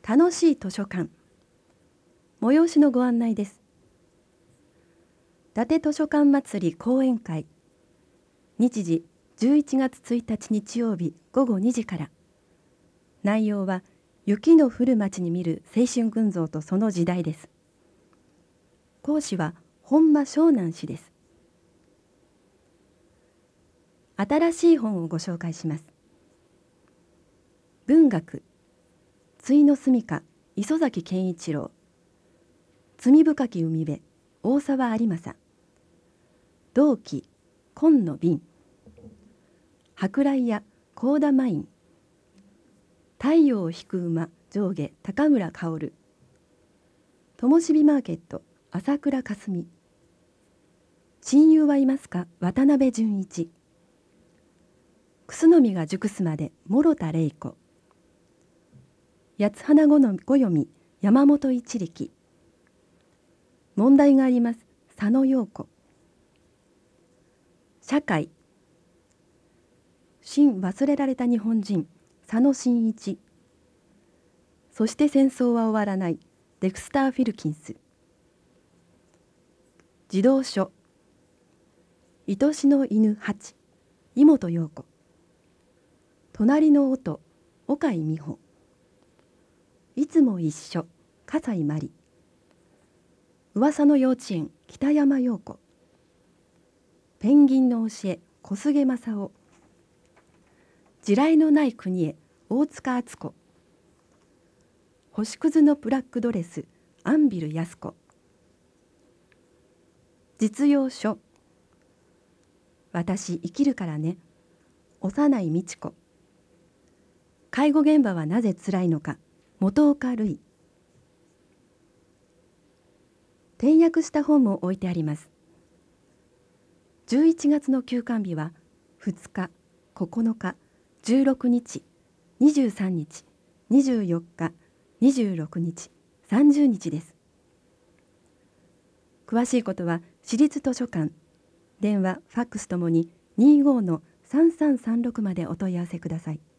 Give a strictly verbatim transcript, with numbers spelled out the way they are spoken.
楽しい図書館。催しのご案内です。伊達図書館祭り講演会。日時じゅういちがつついたち日曜日ごごにじから。内容は雪の降る町に見る青春群像とその時代です。講師は本間湘南氏です。新しい本をご紹介します。文学、対の住処、磯崎健一郎。罪深き海辺、大沢有正。同期、紺野瓶。舶来屋、幸田マイン。太陽を引く馬、上下、高村薫。灯火マーケット、朝倉かすみ。親友はいますか、渡辺淳一。楠のが熟すまで、諸田玲子。八つ花ごのご読み、山本一力。問題があります、佐野陽子。社会。新忘れられた日本人、佐野真一。そして戦争は終わらない、デクスター・フィルキンス。児童書。愛しの犬ハチ、井本陽子。隣の音、岡井美穂。いつも一緒、笠井真理。噂の幼稚園、北山陽子。ペンギンの教え、小菅正夫。地雷のない国へ、大塚敦子。星屑のブラックドレス、アンビル安子。実用書。私生きるからね、幼い美智子。介護現場はなぜ辛いのか、本岡瑠衣。転訳した本も置いてあります。じゅういちがつの休館日はふつか、ここのか、じゅうろくにち、にじゅうさんにち、にじゅうよっか、にじゅうろくにち、さんじゅうにちです。詳しいことは市立図書館、電話、ファックスともににじゅうごのさんさんさんろくまでお問い合わせください。